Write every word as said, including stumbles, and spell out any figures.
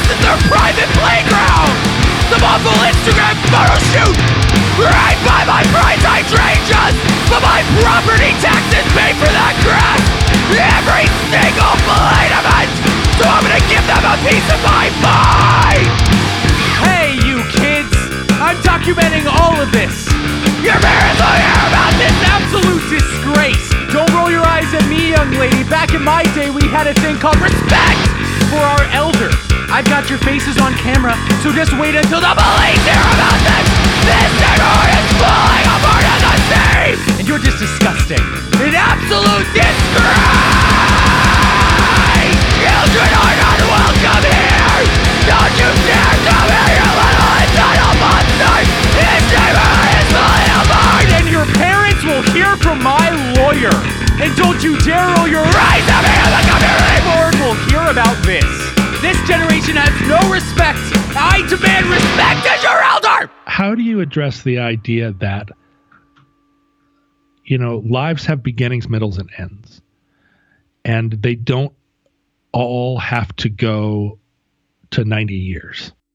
is their private playground. Some awful Instagram photo shoot, right by my price I trade just, but my property taxes pay for that grass. Every single blade of it. So I'm gonna give them a piece of my mind. Hey, you kids! I'm documenting all of this. Your parents will hear about this. Absolute disgrace. Don't roll your eyes at me, young lady. Back in my day, we had a thing called respect for our elders. I've got your faces on camera, so just wait until The police hear about this. This neighborhood is falling apart at the seams. and you're just disgusting. An absolute disgrace. Children are not welcome here. Don't you dare come here, you little entitled monster. This neighborhood is falling apart. And your parents will hear from my lawyer. And don't you dare roll your Rise up here, the community. board will hear about this. This generation has no respect. I demand respect as your elder. How do you address the idea that, you know, lives have beginnings, middles, and ends, and they don't all have to go to ninety years?